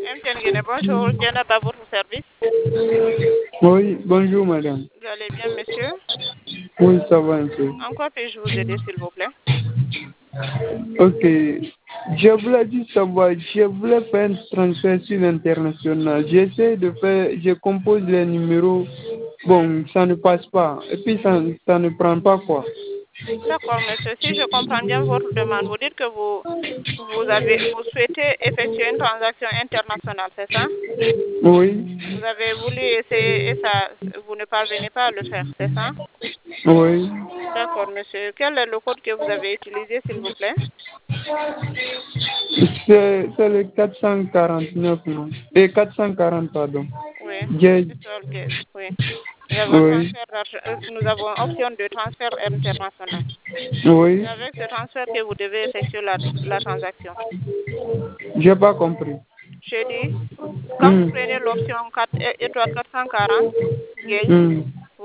Mtiengene, bonjour, Diana à votre service. Oui, bonjour madame. Vous allez bien, monsieur? Oui, ça va un peu. En quoi puis-je vous aider, s'il vous plaît? Ok, je voulais juste savoir, je voulais faire un transfert sur l'international. J'essaie de faire, je compose les numéros, bon, ça ne passe pas. Et puis ça ne prend pas quoi. D'accord, monsieur. Si je comprends bien votre demande, vous dites que vous souhaitez effectuer une transaction internationale, c'est ça? Oui, Vous avez voulu essayer et ça, vous ne parvenez pas à le faire, c'est ça? oui. D'accord, monsieur. Quel est le code que vous avez utilisé, s'il vous plaît? C'est le 449, non? Et 440, pardon. Oui. J'ai- Ok, oui. Nous avons Oui, nous avons option de transfert international. C'est oui. avec ce transfert que vous devez effectuer la transaction. J'ai pas compris. Je dis, quand vous Hmm, prenez l'option 4, étoile 440, gauge, hmm.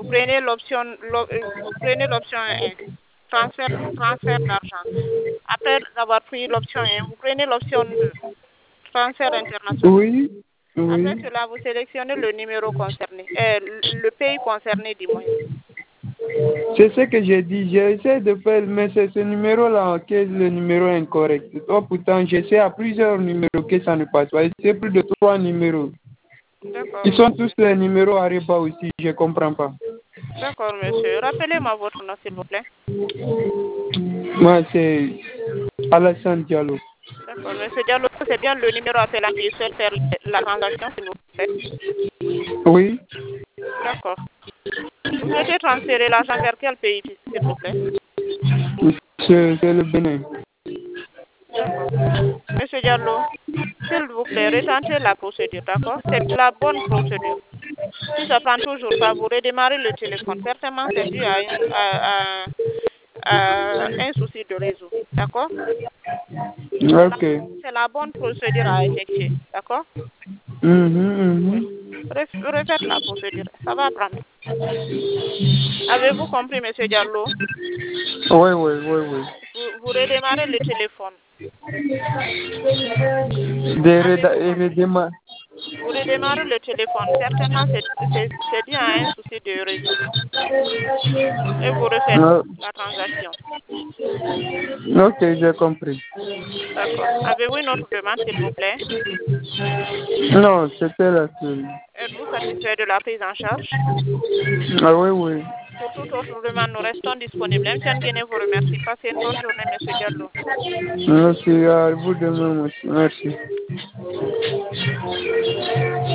vous prenez l'option 1, transfert d'argent. Après avoir pris l'option 1, vous prenez l'option 2, transfert international. Oui, Après oui. cela, vous sélectionnez le numéro concerné, le pays concerné du moins. C'est ce que j'ai dit. J'essaie de faire, mais c'est ce numéro-là qui est le numéro incorrect. Oh, pourtant, j'essaie à plusieurs numéros que ça ne passe pas. C'est plus de 3 numéros. D'accord, Ils sont tous monsieur. les numéros à repas aussi. Je comprends pas. D'accord, monsieur. Rappelez-moi votre nom, s'il vous plaît. Moi, c'est Alassane Diallo. D'accord, monsieur Diallo, c'est bien le numéro appelant qui souhaite faire la transaction, s'il vous plaît. Oui, D'accord. Vous souhaitez transférer l'argent vers quel pays, s'il vous plaît? c'est le Bénin. D'accord. Monsieur Diallo, s'il vous plaît, retentez la procédure, d'accord? C'est la bonne procédure. Si ça prend toujours pas, vous redémarrez le téléphone. Certainement, c'est dû à un souci de réseau, d'accord? Ok. C'est la bonne procédure à effectuer, d'accord? Oui. Mhm. Refaites la procédure, ça va prendre. Avez-vous compris, monsieur Diallo? Oui, oui, oui, oui. Vous redémarrez le téléphone. Avez-vous Et compris? redémarrer. Vous redémarrez le téléphone. Certainement, c'est dû à un souci de réseau. Et vous refaites la transaction. Ok, j'ai compris. D'accord. Avez-vous une autre demande, s'il vous plaît? Non, c'était la seule. Êtes-vous satisfait de la prise en charge? Ah oui, oui. Pour toute autre demande, nous restons disponibles. M. Nguyen vous remercie. Passez une bonne journée, monsieur Diallo. Merci à vous de même. Merci.